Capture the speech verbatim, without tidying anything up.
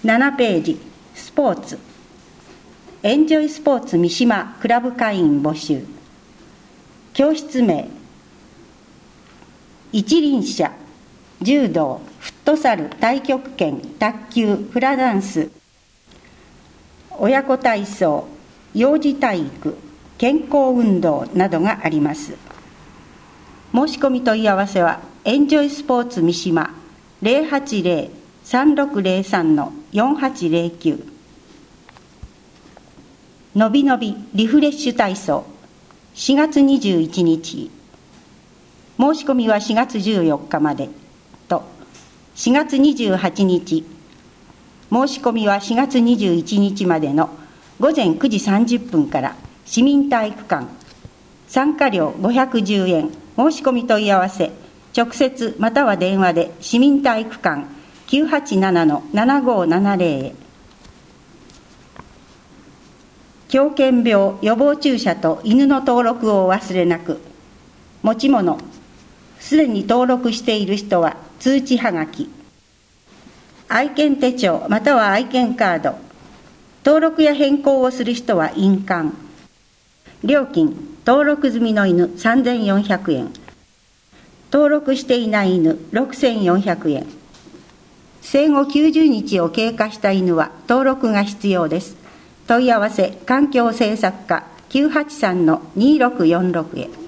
ななページ、スポーツ。エンジョイスポーツ三島クラブ会員募集。教室名、一輪車、柔道、フットサル、太極拳、卓球、フラダンス、親子体操、幼児体育、健康運動などがあります。申し込み問い合わせはエンジョイスポーツ三島 ゼロはちゼロ さんろくゼロさん よんはちゼロきゅう。のびのびリフレッシュ体操、しがつにじゅういちにち、申し込みはしがつじゅうよっかまでと、しがつにじゅうはちにち、申し込みはしがつにじゅういちにちまでのごぜんくじさんじゅっぷんから市民体育館、参加料ごひゃくじゅうえん、申し込み問い合わせ、直接または電話で市民体育館 きゅうはちななのななごーななゼロ へ。狂犬病予防注射と犬の登録をお忘れなく。持ち物、すでに登録している人は通知はがき、愛犬手帳または愛犬カード、登録や変更をする人は印鑑。料金、登録済みの犬さんぜんよんひゃくえん、登録していない犬ろくせんよんひゃくえん、生後きゅうじゅうにちを経過した犬は登録が必要です。問い合わせ環境政策課 きゅうはちさんのにろくよんろく へ。